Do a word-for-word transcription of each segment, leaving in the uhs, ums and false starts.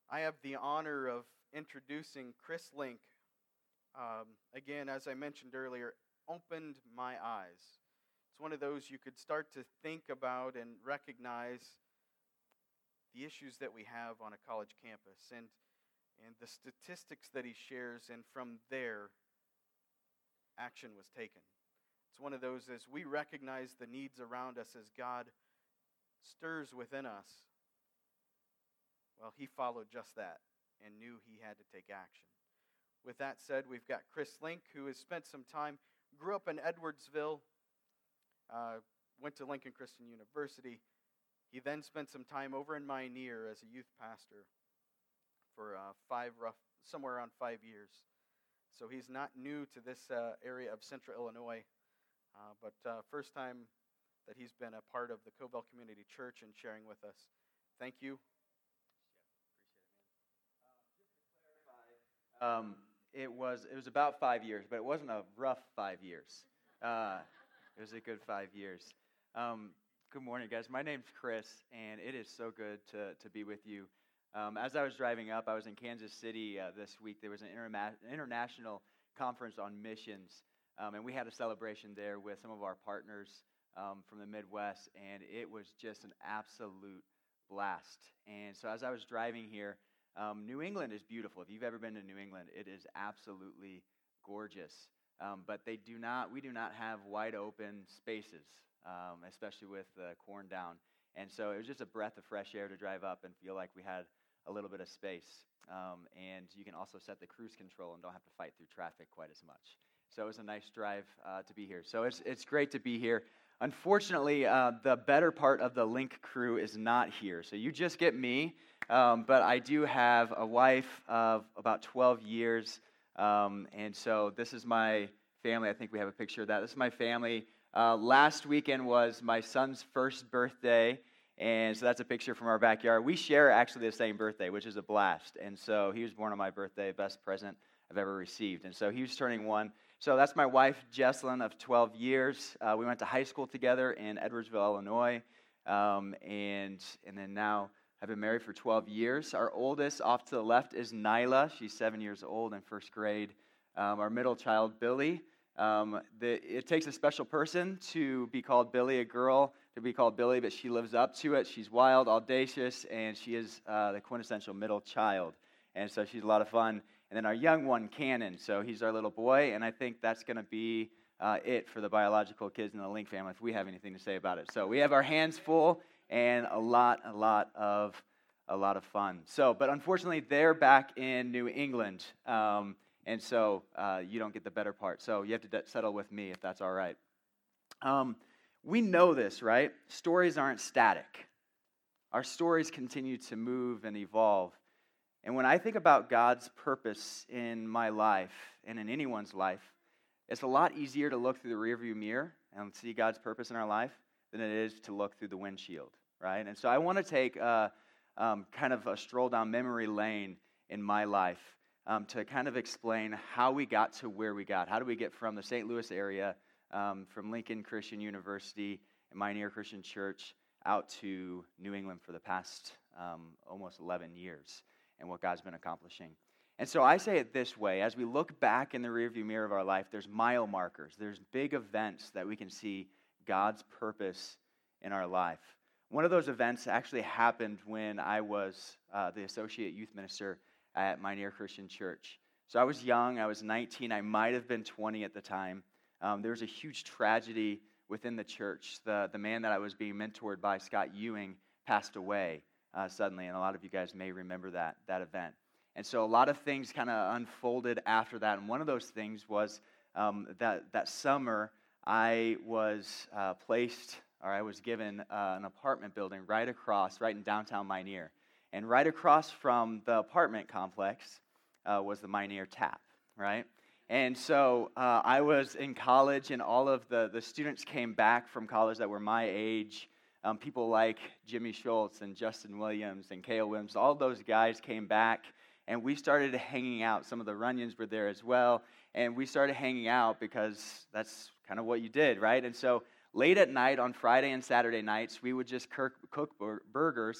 I have the honor of introducing Chris Link. Um, again, as I mentioned earlier, opened my eyes. It's one of those you could start to think about and recognize the issues that we have on a college campus and and the statistics that he shares, and from there, action was taken. It's one of those, as we recognize the needs around us, as God stirs within us, well, he followed just that and knew he had to take action. With that said, we've got Chris Link, who has spent some time, grew up in Edwardsville, uh, went to Lincoln Christian University. He then spent some time over in Mioneer as a youth pastor for uh, five rough, somewhere around five years. So he's not new to this uh, area of Central Illinois, uh, but uh, first time that he's been a part of the Covell Community Church and sharing with us. Thank you. Um, it was it was about five years, but it wasn't a rough five years. Uh, it was a good five years. Um, good morning, guys. My name's Chris, and it is so good to to be with you. Um, as I was driving up, I was in Kansas City uh, this week. There was an interma- international conference on missions, um, and we had a celebration there with some of our partners um, from the Midwest, and it was just an absolute blast. And so as I was driving here, Um, New England is beautiful. If you've ever been to New England, it is absolutely gorgeous. Um, but they do not, we do not have wide open spaces, um, especially with the corn down. And so it was just a breath of fresh air to drive up and feel like we had a little bit of space. Um, and you can also set the cruise control and don't have to fight through traffic quite as much. So it was a nice drive uh, to be here. So it's it's great to be here. Unfortunately, uh, the better part of the Link crew is not here. So you just get me. Um, but I do have a wife of about twelve years, um, and so this is my family. I think we have a picture of that. This is my family. Uh, last weekend was my son's first birthday, and so that's a picture from our backyard. We share actually the same birthday, which is a blast, and so he was born on my birthday, best present I've ever received, and so he was turning one. So that's my wife, Jesselyn, of twelve years. Uh, we went to high school together in Edwardsville, Illinois, um, and and then now I've been married for twelve years. Our oldest, off to the left, is Nyla. She's seven years old in first grade. Um, our middle child, Billy. Um, the, it takes a special person to be called Billy, a girl to be called Billy, but she lives up to it. She's wild, audacious, and she is uh, the quintessential middle child. And so she's a lot of fun. And then our young one, Cannon. So he's our little boy, and I think that's going to be uh, it for the biological kids in the Link family if we have anything to say about it. So we have our hands full. And a lot, a lot of, a lot of fun. So, but unfortunately, they're back in New England, um, and so uh, you don't get the better part. So you have to de- settle with me if that's all right. Um, we know this, right? Stories aren't static. Our stories continue to move and evolve. And when I think about God's purpose in my life and in anyone's life, it's a lot easier to look through the rearview mirror and see God's purpose in our life than it is to look through the windshield. Right? And so I want to take uh, um, kind of a stroll down memory lane in my life um, to kind of explain how we got to where we got. How do we get from the Saint Louis area, um, from Lincoln Christian University and Mioneer Christian Church out to New England for the past um, almost eleven years and what God's been accomplishing. And so I say it this way. As we look back in the rearview mirror of our life, there's mile markers. There's big events that we can see God's purpose in our life. One of those events actually happened when I was uh, the associate youth minister at Mioneer Christian Church. So I was young. I was nineteen. I might have been twenty at the time. Um, there was a huge tragedy within the church. The, the man that I was being mentored by, Scott Ewing, passed away uh, suddenly, and a lot of you guys may remember that, that event. And so a lot of things kind of unfolded after that, and one of those things was um, that, that summer I was uh, placed or I was given uh, an apartment building right across, right in downtown Mioneer. And right across from the apartment complex uh, was the Mioneer Tap, right? And so uh, I was in college, and all of the, the students came back from college that were my age. Um, people like Jimmy Schultz and Justin Williams and Cale Williams, all those guys came back, and we started hanging out. Some of the Runyons were there as well, and we started hanging out because that's kind of what you did, right? And so late at night on Friday and Saturday nights, we would just cook, cook bur- burgers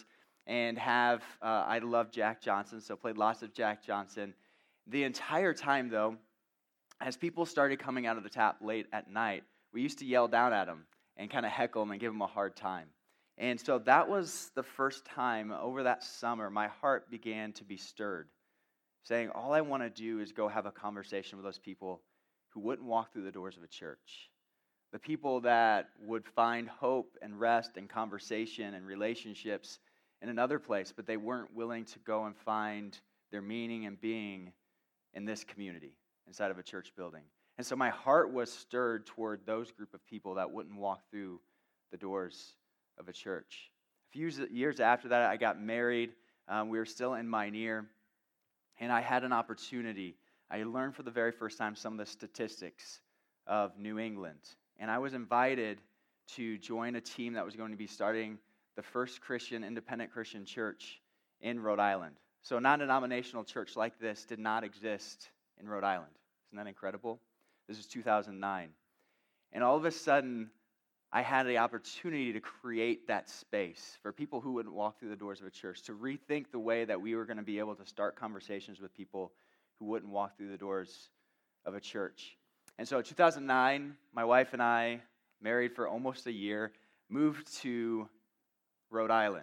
and have, uh, I love Jack Johnson, so played lots of Jack Johnson. The entire time, though, as people started coming out of the tap late at night, we used to yell down at them and kind of heckle them and give them a hard time. And so that was the first time over that summer my heart began to be stirred, saying, all I want to do is go have a conversation with those people who wouldn't walk through the doors of a church. The people that would find hope and rest and conversation and relationships in another place, but they weren't willing to go and find their meaning and being in this community inside of a church building. And so my heart was stirred toward those group of people that wouldn't walk through the doors of a church. A few years after that, I got married. Um, we were still in Minear, and I had an opportunity. I learned for the very first time some of the statistics of New England, and I was invited to join a team that was going to be starting the first Christian, independent Christian church in Rhode Island. So a non-denominational church like this did not exist in Rhode Island. Isn't that incredible? This is two thousand nine. And all of a sudden, I had the opportunity to create that space for people who wouldn't walk through the doors of a church, to rethink the way that we were going to be able to start conversations with people who wouldn't walk through the doors of a church. And so in two thousand nine, my wife and I, married for almost a year, moved to Rhode Island.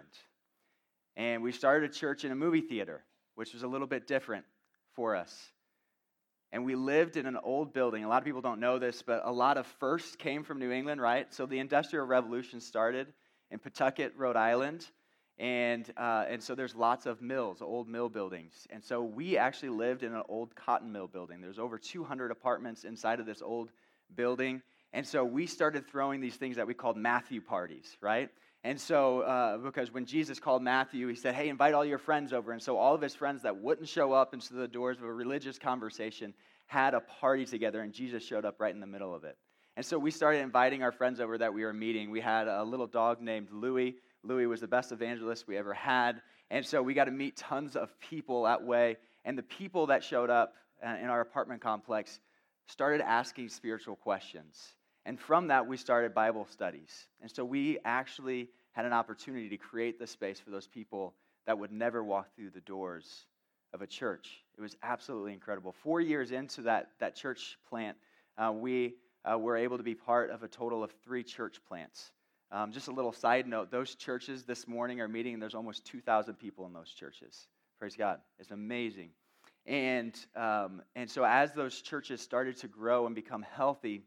And we started a church in a movie theater, which was a little bit different for us. And we lived in an old building. A lot of people don't know this, but a lot of firsts came from New England, right? So the Industrial Revolution started in Pawtucket, Rhode Island. And uh, and so there's lots of mills, old mill buildings. And so we actually lived in an old cotton mill building. There's over two hundred apartments inside of this old building. And so we started throwing these things that we called Matthew parties, right? And so, uh, because when Jesus called Matthew, he said, hey, invite all your friends over. And so all of his friends that wouldn't show up into the doors of a religious conversation had a party together, and Jesus showed up right in the middle of it. And so we started inviting our friends over that we were meeting. We had a little dog named Louie. Louie was the best evangelist we ever had. And so we got to meet tons of people that way. And the people that showed up in our apartment complex started asking spiritual questions. And from that, we started Bible studies. And so we actually had an opportunity to create the space for those people that would never walk through the doors of a church. It was absolutely incredible. Four years into that, that church plant, uh, we uh, were able to be part of a total of three church plants. Um, just a little side note, those churches this morning are meeting, and there's almost two thousand people in those churches. Praise God. It's amazing. And, um, and so as those churches started to grow and become healthy,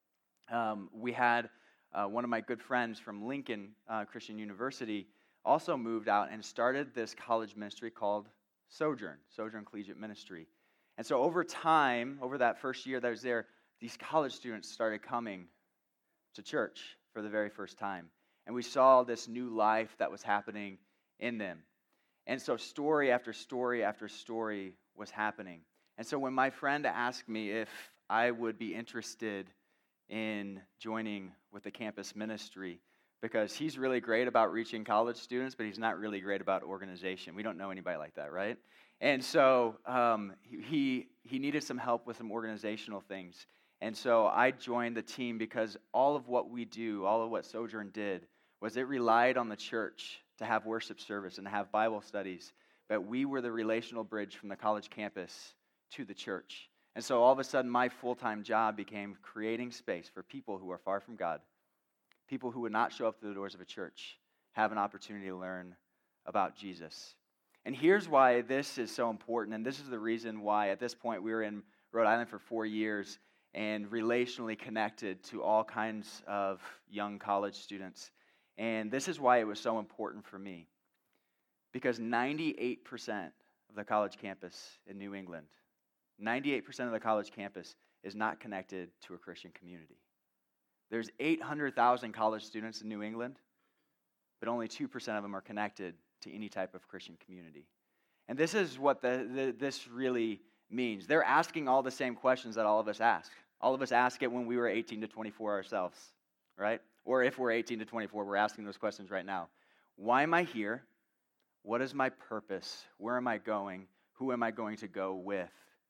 Um, we had uh, one of my good friends from Lincoln uh, Christian University also moved out and started this college ministry called Sojourn, Sojourn Collegiate Ministry. And so over time, over that first year that I was there, these college students started coming to church for the very first time. And we saw this new life that was happening in them. And so story after story after story was happening. And so when my friend asked me if I would be interested in joining with the campus ministry, because he's really great about reaching college students, but he's not really great about organization. We don't know anybody like that, right? And so um, he he needed some help with some organizational things. And so I joined the team because all of what we do, all of what Sojourn did, was it relied on the church to have worship service and to have Bible studies, but we were the relational bridge from the college campus to the church. And so all of a sudden, my full-time job became creating space for people who are far from God, people who would not show up to the doors of a church, have an opportunity to learn about Jesus. And here's why this is so important, and this is the reason why at this point we were in Rhode Island for four years and relationally connected to all kinds of young college students. And this is why it was so important for me, because ninety-eight percent of the college campus in New England, ninety-eight percent of the college campus is not connected to a Christian community. There's eight hundred thousand college students in New England, but only two percent of them are connected to any type of Christian community. And this is what the, the, this really means. They're asking all the same questions that all of us ask. All of us ask it when we were eighteen to twenty-four ourselves, right? Or if we're eighteen to twenty-four, we're asking those questions right now. Why am I here? What is my purpose? Where am I going? Who am I going to go with?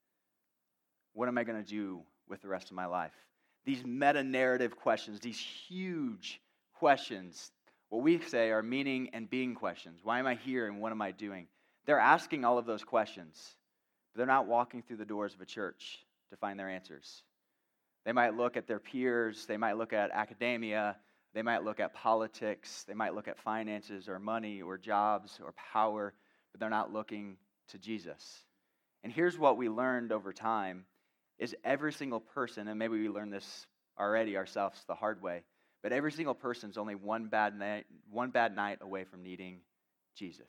What am I going to do with the rest of my life? These meta-narrative questions, these huge questions, What we say are meaning and being questions. Why am I here and what am I doing? They're asking all of those questions, but they're not walking through the doors of a church to find their answers. They might look at their peers, they might look at academia, they might look at politics, they might look at finances or money or jobs or power, but they're not looking to Jesus. And here's what we learned over time is every single person, and maybe we learned this already ourselves the hard way, but every single person's only one bad night, one bad night away from needing Jesus.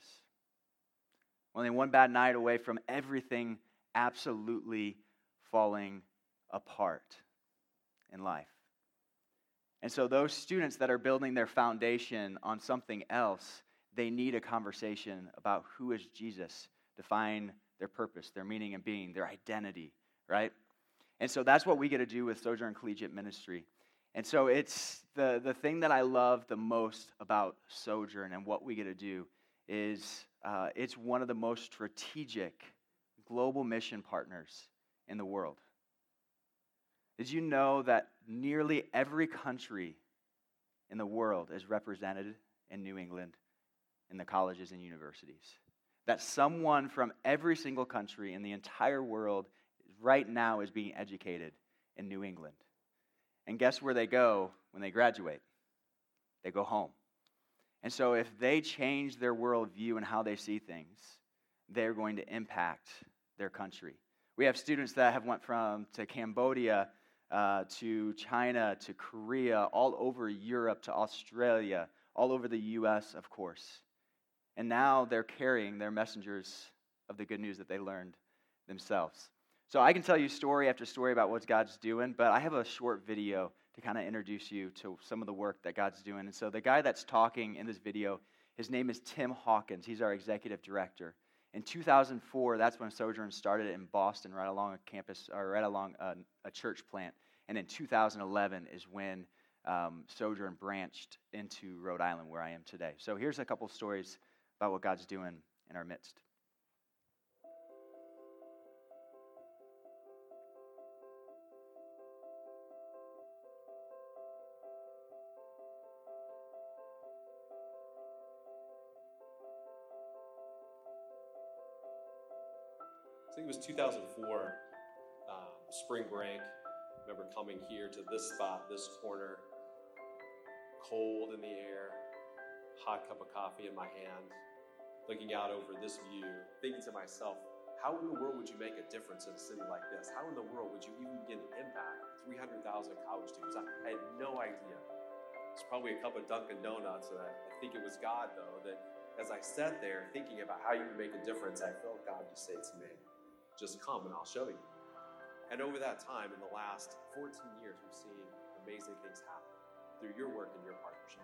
Only one bad night away from everything absolutely falling apart in life. And so those students that are building their foundation on something else, they need a conversation about who is Jesus to find their purpose, their meaning and being, their identity, right? And so that's what we get to do with Sojourn Collegiate Ministry. And so it's the, the thing that I love the most about Sojourn and what we get to do is uh, it's one of the most strategic global mission partners in the world. Did you know that nearly every country in the world is represented in New England in the colleges and universities? That someone from every single country in the entire world right now is being educated in New England. And guess where they go when they graduate? They go home. And so if they change their worldview and how they see things, they're going to impact their country. We have students that have went from to Cambodia uh, to China to Korea, all over Europe to Australia, all over the U S, of course. And now they're carrying their messengers of the good news that they learned themselves. So I can tell you story after story about what God's doing, but I have a short video to kind of introduce you to some of the work that God's doing. And so the guy that's talking in this video, his name is Tim Hawkins. He's our executive director. In two thousand four, that's when Sojourn started in Boston, right along a campus, or right along a, a church plant. And in two thousand eleven is when um, Sojourn branched into Rhode Island, where I am today. So here's a couple stories about what God's doing in our midst. I think it was two thousand four, um, spring break. I remember coming here to this spot, this corner, cold in the air, hot cup of coffee in my hand, looking out over this view, thinking to myself, how in the world would you make a difference in a city like this? How in the world would you even begin to impact three hundred thousand college students? I, I had no idea. It's probably a cup of Dunkin' Donuts, and I, I think it was God, though, that as I sat there thinking about how you would make a difference, I felt God just say to me, just come and I'll show you. And over that time, in the last fourteen years, we've seen amazing things happen through your work and your partnership.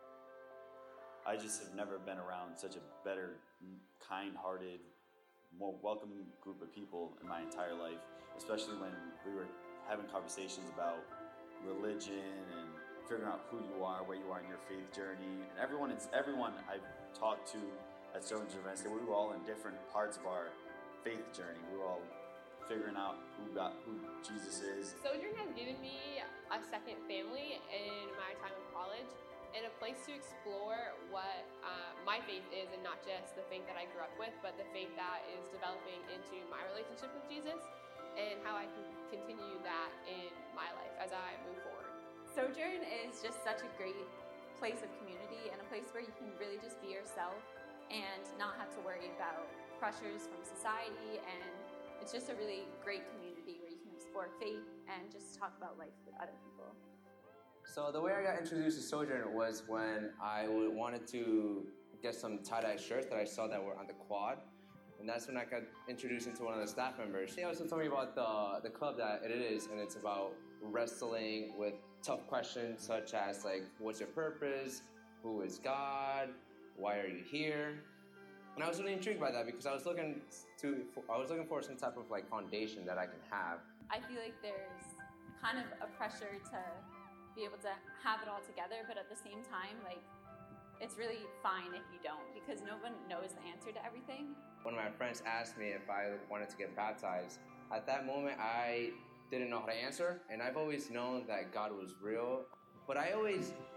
I just have never been around such a better, kind-hearted, more welcoming group of people in my entire life, especially when we were having conversations about religion and figuring out who you are, where you are in your faith journey. And everyone, it's everyone I've talked to at Sojourn's events, we were all in different parts of our faith journey. We were all figuring out who got who Jesus is. Sojourn has given me a second family in my time of college and a place to explore what uh, my faith is, and not just the faith that I grew up with, but the faith that is developing into my relationship with Jesus and how I can continue that in my life as I move forward. Sojourn is just such a great place of community and a place where you can really just be yourself and not have to worry about pressures from society, and it's just a really great community where you can explore faith and just talk about life with other people. So the way I got introduced to Sojourn was when I wanted to get some tie-dye shirts that I saw that were on the quad, and that's when I got introduced into one of the staff members. They also told me about the, the club that it is, and it's about wrestling with tough questions such as like, what's your purpose? Who is God? Why are you here? And I was really intrigued by that because I was looking to, I was looking for some type of like foundation that I can have. I feel like there's kind of a pressure to be able to have it all together, but at the same time, like, it's really fine if you don't, because no one knows the answer to everything. One of my friends asked me if I wanted to get baptized. At that moment, I didn't know how to answer, and I've always known that God was real, but I always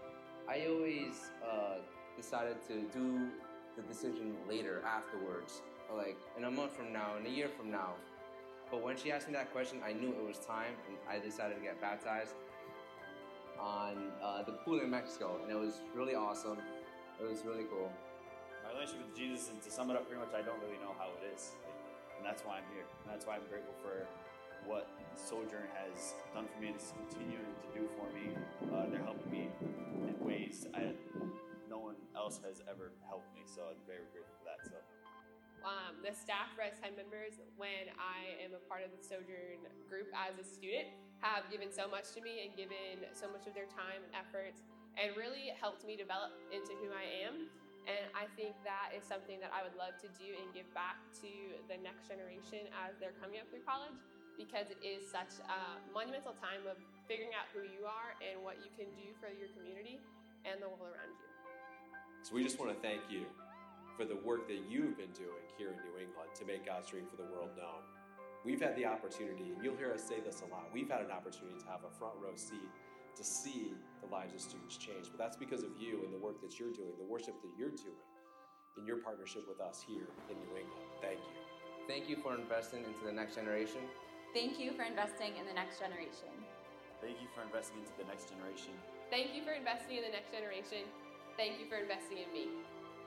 I always uh, decided to do the decision later, afterwards, like in a month from now, in a year from now. But when she asked me that question, I knew it was time, and I decided to get baptized on uh, the pool in Mexico, and it was really awesome. It was really cool. My relationship with Jesus, and to sum it up pretty much, I don't really know how it is. Like, and that's why I'm here. And that's why I'm grateful for what Sojourn has done for me and is continuing to do for me. Uh, they're helping me in ways I, no one else has ever helped me, so I'm very grateful for that. So. Um, the staff Res ten members, when I am a part of the Sojourn group as a student, have given so much to me and given so much of their time and efforts and really helped me develop into who I am. And I think that is something that I would love to do and give back to the next generation as they're coming up through college, because it is such a monumental time of figuring out who you are and what you can do for your community and the world around you. So we just want to thank you for the work that you've been doing here in New England to make God's dream for the world known. We've had the opportunity, and you'll hear us say this a lot, we've had an opportunity to have a front row seat to see the lives of students change. But that's because of you and the work that you're doing, the worship that you're doing, in your partnership with us here in New England. Thank you. Thank you for investing into the next generation. Thank you for investing in the next generation. Thank you for investing into the next generation. Thank you for investing in the next generation. Thank you for investing in me.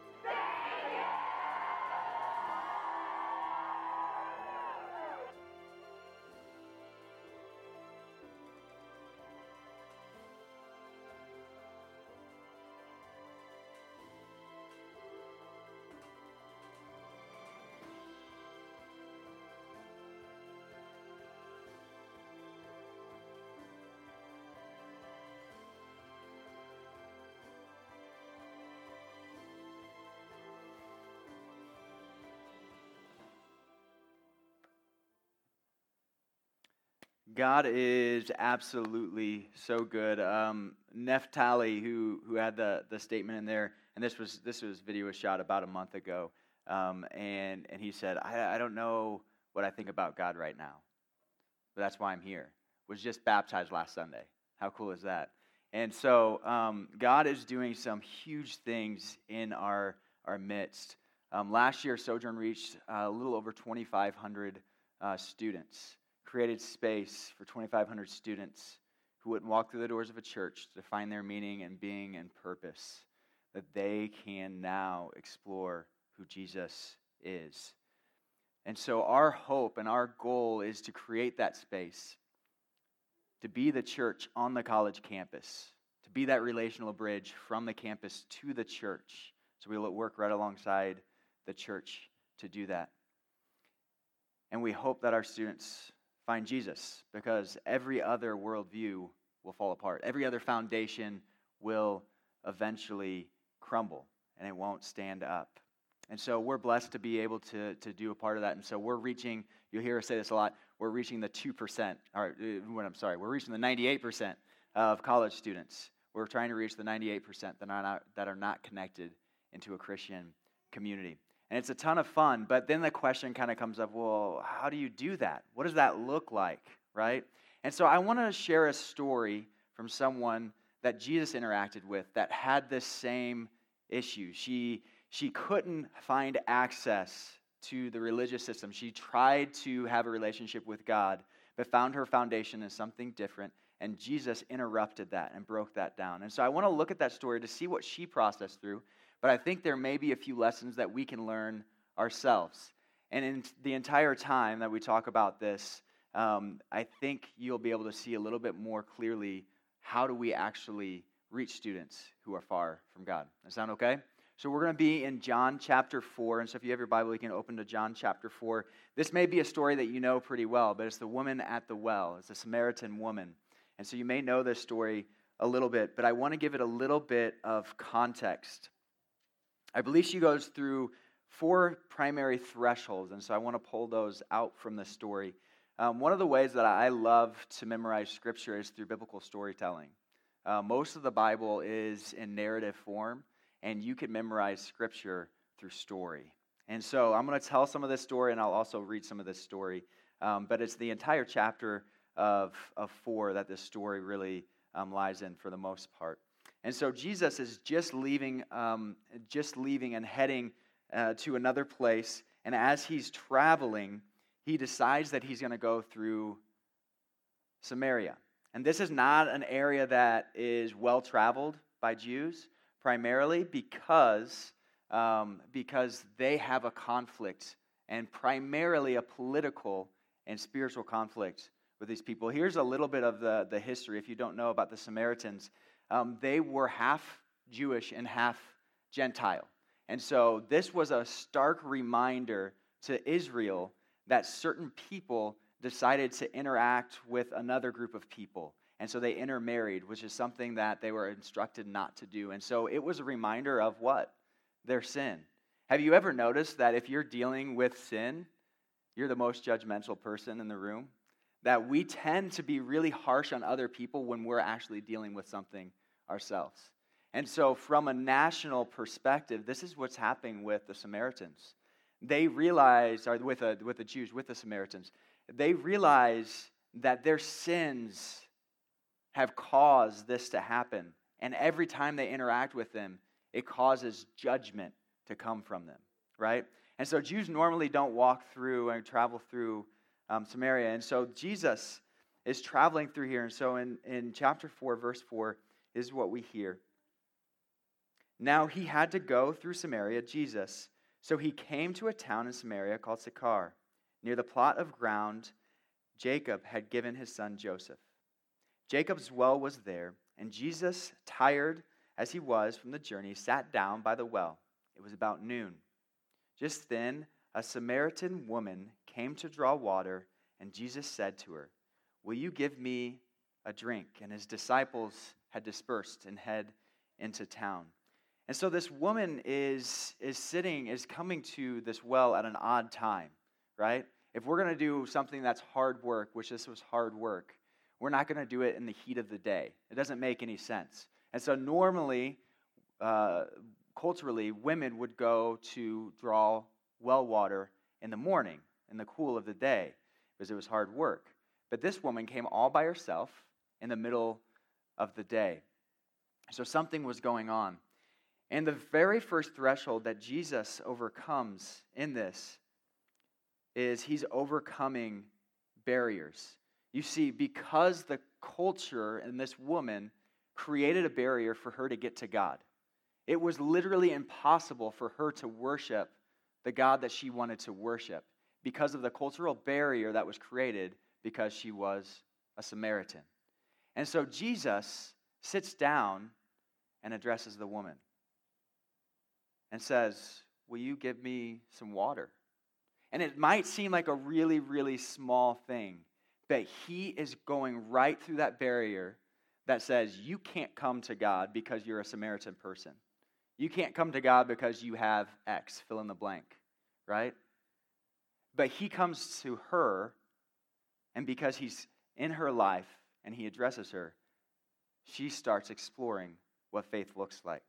God is absolutely so good. Um, Neftali, who who had the, the statement in there, and this was this was video was shot about a month ago, um, and and he said, I, I don't know what I think about God right now, but that's why I'm here. Was just baptized last Sunday. How cool is that? And so um, God is doing some huge things in our our midst. Um, last year, Sojourn reached uh, a little over twenty-five hundred uh, students. Created space for twenty-five hundred students who wouldn't walk through the doors of a church to find their meaning and being and purpose, that they can now explore who Jesus is. And so our hope and our goal is to create that space, to be the church on the college campus, to be that relational bridge from the campus to the church. So we'll work right alongside the church to do that. And we hope that our students find Jesus, because every other worldview will fall apart. Every other foundation will eventually crumble, and it won't stand up. And so we're blessed to be able to, to do a part of that. And so we're reaching, you'll hear us say this a lot, we're reaching the two percent, or what I'm sorry, we're reaching the ninety-eight percent of college students. We're trying to reach the ninety-eight percent that are not, that are not connected into a Christian community. And it's a ton of fun, but then the question kind of comes up, well, how do you do that? What does that look like, right? And so I want to share a story from someone that Jesus interacted with that had this same issue. She, she couldn't find access to the religious system. She tried to have a relationship with God, but found her foundation in something different, and Jesus interrupted that and broke that down. And so I want to look at that story to see what she processed through. But I think there may be a few lessons that we can learn ourselves. And in the entire time that we talk about this, um, I think you'll be able to see a little bit more clearly how do we actually reach students who are far from God. Does that sound okay? So we're going to be in John chapter four. And so if you have your Bible, you can open to John chapter four. This may be a story that you know pretty well, but it's the woman at the well. It's a Samaritan woman. And so you may know this story a little bit, but I want to give it a little bit of context. I believe she goes through four primary thresholds, and so I want to pull those out from the story. Um, one of the ways that I love to memorize Scripture is through biblical storytelling. Uh, most of the Bible is in narrative form, and you can memorize Scripture through story. And so I'm going to tell some of this story, and I'll also read some of this story. Um, but it's the entire chapter of, of four that this story really um, lies in for the most part. And so Jesus is just leaving, um, just leaving and heading uh, to another place. And as he's traveling, he decides that he's going to go through Samaria. And this is not an area that is well traveled by Jews, primarily because, um, because they have a conflict, and primarily a political and spiritual conflict with these people. Here's a little bit of the, the history, if you don't know about the Samaritans. Um, they were half Jewish and half Gentile. And so this was a stark reminder to Israel that certain people decided to interact with another group of people. And so they intermarried, which is something that they were instructed not to do. And so it was a reminder of what? Their sin. Have you ever noticed that if you're dealing with sin, you're the most judgmental person in the room? That we tend to be really harsh on other people when we're actually dealing with something ourselves. And so from a national perspective, this is what's happening with the Samaritans. They realize, or with, a, with the Jews, with the Samaritans, they realize that their sins have caused this to happen. And every time they interact with them, it causes judgment to come from them, right? And so Jews normally don't walk through and travel through um, Samaria. And so Jesus is traveling through here. And so in, in chapter four, verse four, is what we hear. Now he had to go through Samaria, Jesus. So he came to a town in Samaria called Sychar, near the plot of ground Jacob had given his son Joseph. Jacob's well was there, and Jesus, tired as he was from the journey, sat down by the well. It was about noon. Just then, a Samaritan woman came to draw water, and Jesus said to her, "Will you give me a drink?" And his disciples had dispersed and head into town. And so this woman is, is sitting, is coming to this well at an odd time, right? If we're going to do something that's hard work, which this was hard work, we're not going to do it in the heat of the day. It doesn't make any sense. And so normally, uh, culturally, women would go to draw well water in the morning, in the cool of the day, because it was hard work. But this woman came all by herself in the middle of the day. So something was going on. And the very first threshold that Jesus overcomes in this is he's overcoming barriers. You see, because the culture and this woman created a barrier for her to get to God. It was literally impossible for her to worship the God that she wanted to worship because of the cultural barrier that was created because she was a Samaritan. And so Jesus sits down and addresses the woman and says, "Will you give me some water?" And it might seem like a really, really small thing, but he is going right through that barrier that says you can't come to God because you're a Samaritan person. You can't come to God because you have X, fill in the blank, right? But he comes to her, and because he's in her life and he addresses her, she starts exploring what faith looks like.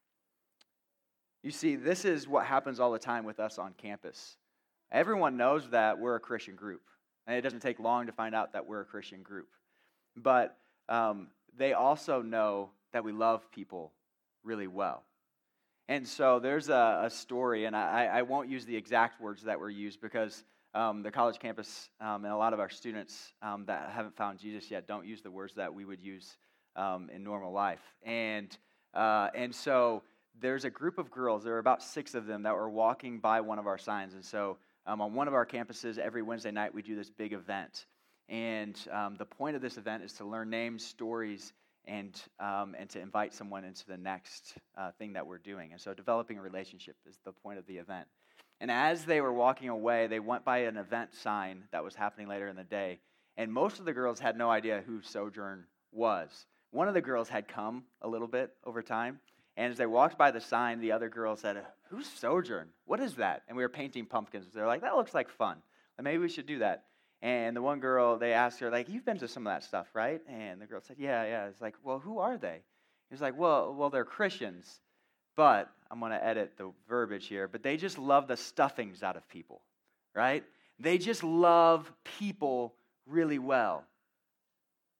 You see, this is what happens all the time with us on campus. Everyone knows that we're a Christian group, and it doesn't take long to find out that we're a Christian group. But um, they also know that we love people really well. And so there's a, a story, and I, I won't use the exact words that were used because um, the college campus um, and a lot of our students um, that haven't found Jesus yet don't use the words that we would use um, in normal life. And uh, and so there's a group of girls, there were about six of them that were walking by one of our signs. And so um, on one of our campuses, every Wednesday night, we do this big event. And um, the point of this event is to learn names, stories, and um, and to invite someone into the next uh, thing that we're doing. And so developing a relationship is the point of the event. And as they were walking away, they went by an event sign that was happening later in the day. And most of the girls had no idea who Sojourn was. One of the girls had come a little bit over time. And as they walked by the sign, the other girl said, "Who's Sojourn? What is that?" And we were painting pumpkins. They're like, "That looks like fun. Maybe we should do that." And the one girl, they asked her, like, "You've been to some of that stuff, right?" And the girl said, "Yeah, yeah." It's like, "Well, who are they?" He was like, well, well, they're Christians, but I'm going to edit the verbiage here, but they just love the stuffings out of people, right? They just love people really well.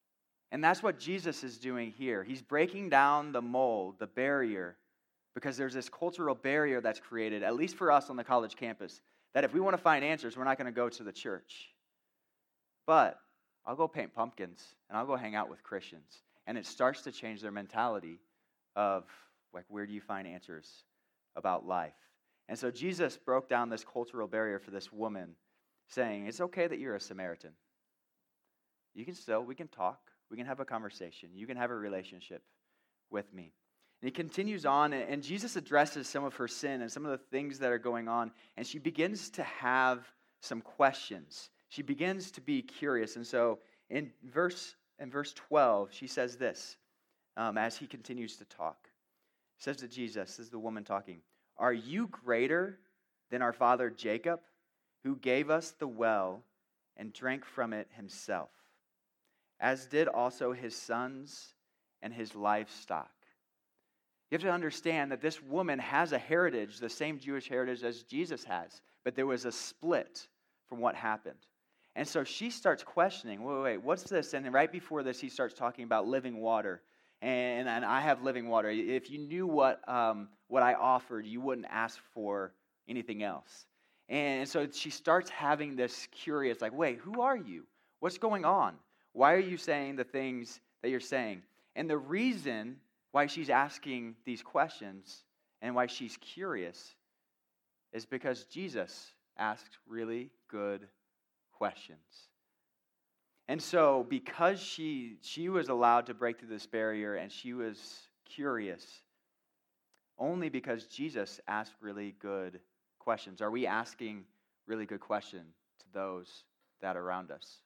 And that's what Jesus is doing here. He's breaking down the mold, the barrier, because there's this cultural barrier that's created, at least for us on the college campus, that if we want to find answers, we're not going to go to the church. But I'll go paint pumpkins, and I'll go hang out with Christians. And it starts to change their mentality of, like, where do you find answers about life? And so Jesus broke down this cultural barrier for this woman, saying, it's okay that you're a Samaritan. You can still, we can talk. We can have a conversation. You can have a relationship with me. And he continues on, and Jesus addresses some of her sin and some of the things that are going on, and she begins to have some questions. She begins to be curious. And so in verse, in verse twelve, she says this, um, as he continues to talk. Says to Jesus, this is the woman talking, are you greater than our father Jacob, who gave us the well and drank from it himself, as did also his sons and his livestock? You have to understand that this woman has a heritage, the same Jewish heritage as Jesus has, but there was a split from what happened. And so she starts questioning, wait, wait, wait, what's this? And then right before this, he starts talking about living water. And, and I have living water. If you knew what, um, what I offered, you wouldn't ask for anything else. And so she starts having this curious, like, wait, who are you? What's going on? Why are you saying the things that you're saying? And the reason why she's asking these questions and why she's curious is because Jesus asked really good questions. And so because she she was allowed to break through this barrier and she was curious, only because Jesus asked really good questions. Are we asking really good questions to those that are around us?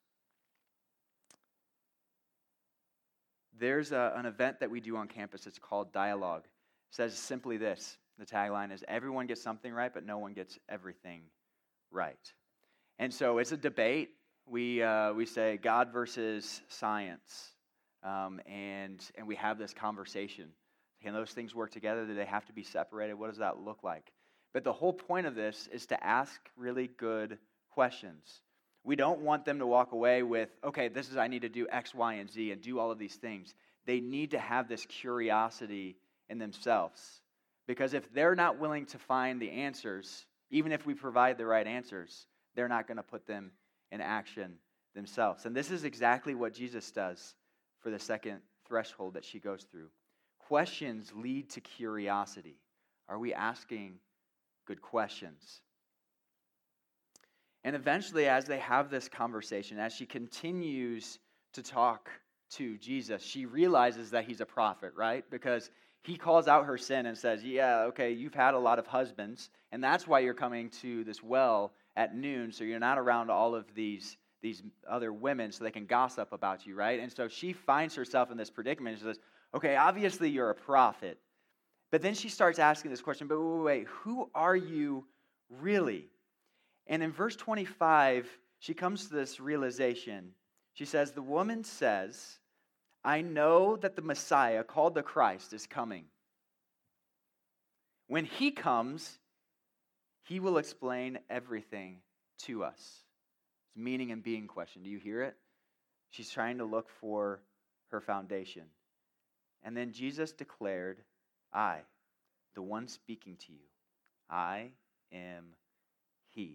There's a, an event that we do on campus. It's called Dialogue. It says simply this. The tagline is, everyone gets something right, but no one gets everything right. And so it's a debate. We uh, we say God versus science, um, and and we have this conversation. Can those things work together? Do they have to be separated? What does that look like? But the whole point of this is to ask really good questions. We don't want them to walk away with, okay, this is, I need to do X, Y, and Z and do all of these things. They need to have this curiosity in themselves. Because if they're not willing to find the answers, even if we provide the right answers, they're not going to put them in action themselves. And this is exactly what Jesus does for the second threshold that she goes through. Questions lead to curiosity. Are we asking good questions? And eventually, as they have this conversation, as she continues to talk to Jesus, she realizes that he's a prophet, right? Because he calls out her sin and says, yeah, okay, you've had a lot of husbands, and that's why you're coming to this well at noon, so you're not around all of these, these other women so they can gossip about you, right? And so she finds herself in this predicament. She says, okay, obviously you're a prophet. But then she starts asking this question, but wait, wait, wait, who are you really? And in verse twenty-five, she comes to this realization. She says, the woman says, I know that the Messiah, called the Christ, is coming. When he comes, he will explain everything to us. It's meaning and being question. Do you hear it? She's trying to look for her foundation. And then Jesus declared, I, the one speaking to you, I am he.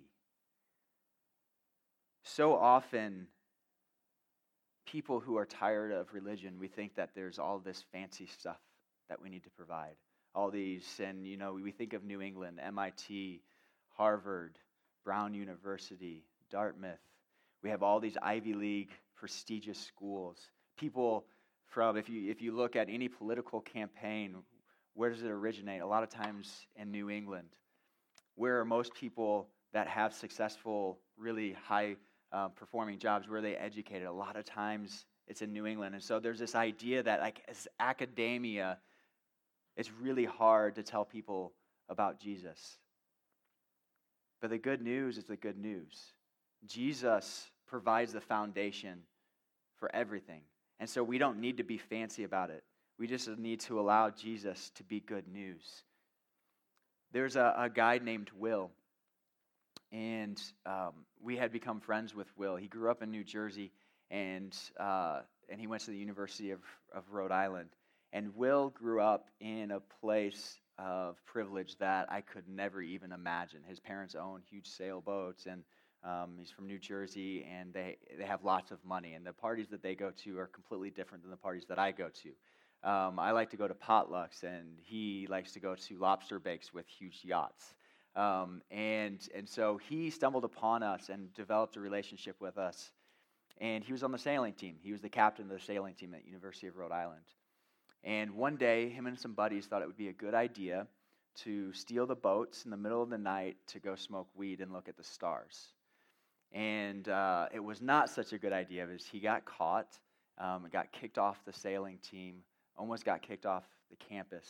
So often, people who are tired of religion, we think that there's all this fancy stuff that we need to provide. All these, and you know, we think of New England, M I T, Harvard, Brown University, Dartmouth. We have all these Ivy League prestigious schools. People from, if you if you look at any political campaign, where does it originate? A lot of times in New England. Where are most people that have successful, really high uh, performing jobs, where are they educated? A lot of times it's in New England. And so there's this idea that, like, as academia, it's really hard to tell people about Jesus. But the good news is the good news. Jesus provides the foundation for everything. And so we don't need to be fancy about it. We just need to allow Jesus to be good news. There's a, a guy named Will, and um, we had become friends with Will. He grew up in New Jersey, and uh, and he went to the University of, of Rhode Island. And Will grew up in a place of privilege that I could never even imagine. His parents own huge sailboats, and um, he's from New Jersey, and they, they have lots of money. And the parties that they go to are completely different than the parties that I go to. Um, I like to go to potlucks, and he likes to go to lobster bakes with huge yachts. Um, and, and so he stumbled upon us and developed a relationship with us. And he was on the sailing team. He was the captain of the sailing team at University of Rhode Island. And one day, him and some buddies thought it would be a good idea to steal the boats in the middle of the night to go smoke weed and look at the stars. And uh, it was not such a good idea because he got caught, um, got kicked off the sailing team, almost got kicked off the campus.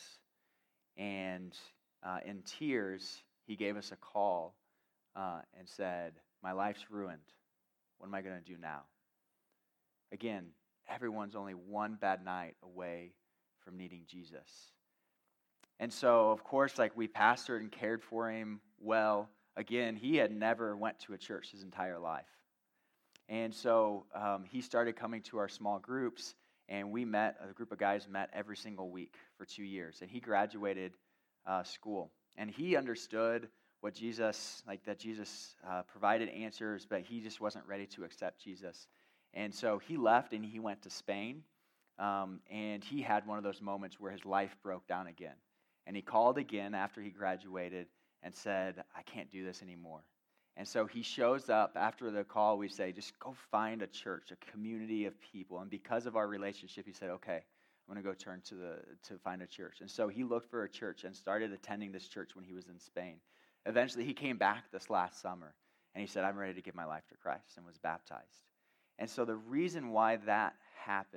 And uh, in tears, he gave us a call uh, and said, "My life's ruined. What am I going to do now?" Again, everyone's only one bad night away from needing Jesus. And so, of course, like we pastored and cared for him well. Again, he had never went to a church his entire life. And so um, he started coming to our small groups, and we met, a group of guys met every single week for two years. And he graduated uh, school. And he understood what Jesus, like that Jesus uh, provided answers, but he just wasn't ready to accept Jesus. And so he left and he went to Spain. Um, and he had one of those moments where his life broke down again. And he called again after he graduated and said, "I can't do this anymore." And so he shows up after the call. We say, "Just go find a church, a community of people." And because of our relationship, he said, "Okay, I'm going to go turn to the to find a church." And so he looked for a church and started attending this church when he was in Spain. Eventually, he came back this last summer, and he said, "I'm ready to give my life to Christ," and was baptized. And so the reason why that happened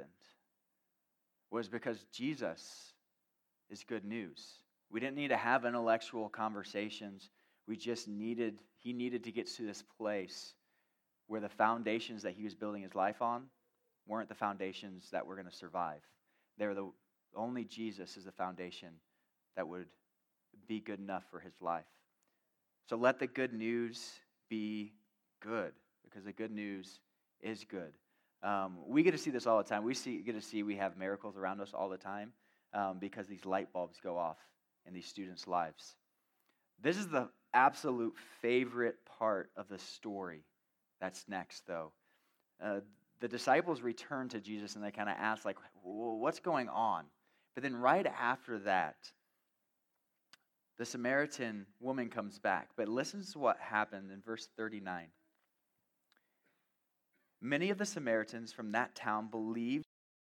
was because Jesus is good news. We didn't need to have intellectual conversations. We just needed, he needed to get to this place where the foundations that he was building his life on weren't the foundations that were going to survive. They were the, only Jesus is the foundation that would be good enough for his life. So let the good news be good, because the good news is good. Um, we get to see this all the time. We see, get to see we have miracles around us all the time um, because these light bulbs go off in these students' lives. This is the absolute favorite part of the story that's next, though. Uh, the disciples return to Jesus and they kind of ask, like, what's going on? But then right after that, the Samaritan woman comes back. But listen to what happened in verse thirty-nine. Many of the Samaritans from that town believed,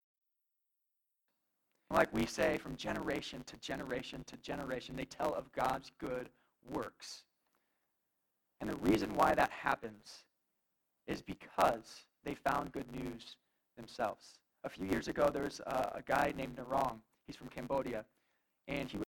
like we say, from generation to generation to generation, they tell of God's good works. And the reason why that happens is because they found good news themselves. A few years ago, there was a, a guy named Narong. He's from Cambodia. And he was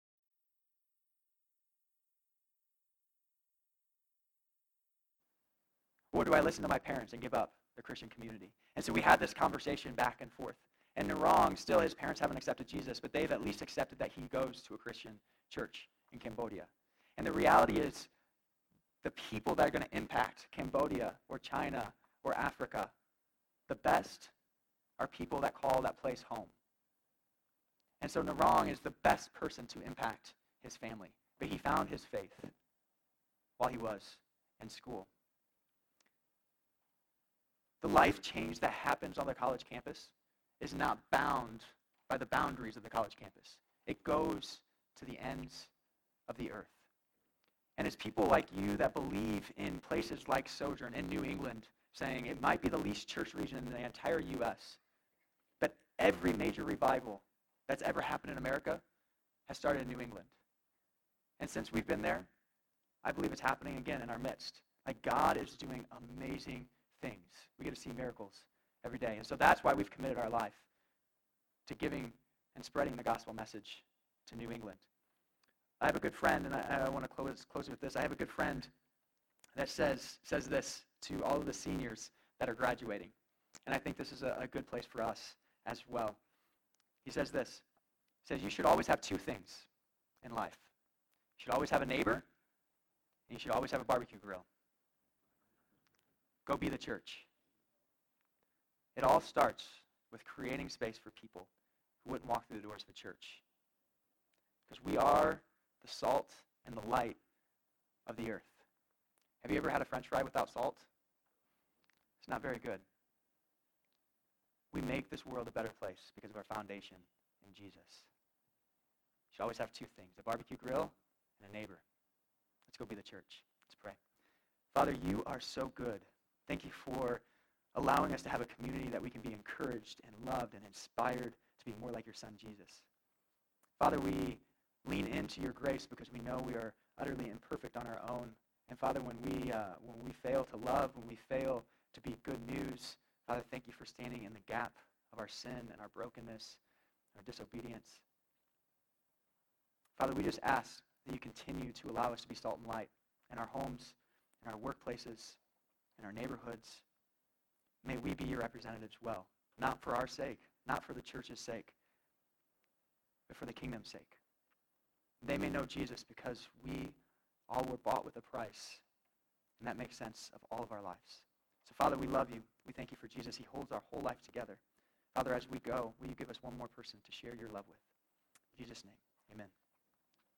or do I listen to my parents and give up the Christian community? And so we had this conversation back and forth. And Narong, still his parents haven't accepted Jesus, but they've at least accepted that he goes to a Christian church in Cambodia. And the reality is, the people that are going to impact Cambodia or China or Africa the best are people that call that place home. And so Narong is the best person to impact his family. But he found his faith while he was in school. The life change that happens on the college campus is not bound by the boundaries of the college campus. It goes to the ends of the earth. And it's people like you that believe in places like Sojourn in New England, saying it might be the least church region in the entire U S, but every major revival that's ever happened in America has started in New England. And since we've been there, I believe it's happening again in our midst. Like, God is doing amazing things. We get to see miracles every day. And so that's why we've committed our life to giving and spreading the gospel message to New England. I have a good friend, and I, I want to close, close with this. I have a good friend that says, says this to all of the seniors that are graduating. And I think this is a, a good place for us as well. He says this. He says, you should always have two things in life. You should always have a neighbor, and you should always have a barbecue grill. Go be the church. It all starts with creating space for people who wouldn't walk through the doors of the church. Because we are the salt and the light of the earth. Have you ever had a French fry without salt? It's not very good. We make this world a better place because of our foundation in Jesus. You should always have two things, a barbecue grill and a neighbor. Let's go be the church. Let's pray. Father, you are so good. Thank you for allowing us to have a community that we can be encouraged and loved and inspired to be more like your son, Jesus. Father, we lean into your grace because we know we are utterly imperfect on our own. And Father, when we uh, when we fail to love, when we fail to be good news, Father, thank you for standing in the gap of our sin and our brokenness, our disobedience. Father, we just ask that you continue to allow us to be salt and light in our homes, in our workplaces, in our neighborhoods. May we be your representatives well, not for our sake, not for the church's sake, but for the kingdom's sake. They may know Jesus because we all were bought with a price, and that makes sense of all of our lives. So, Father, we love you. We thank you for Jesus. He holds our whole life together. Father, as we go, will you give us one more person to share your love with? In Jesus' name, amen.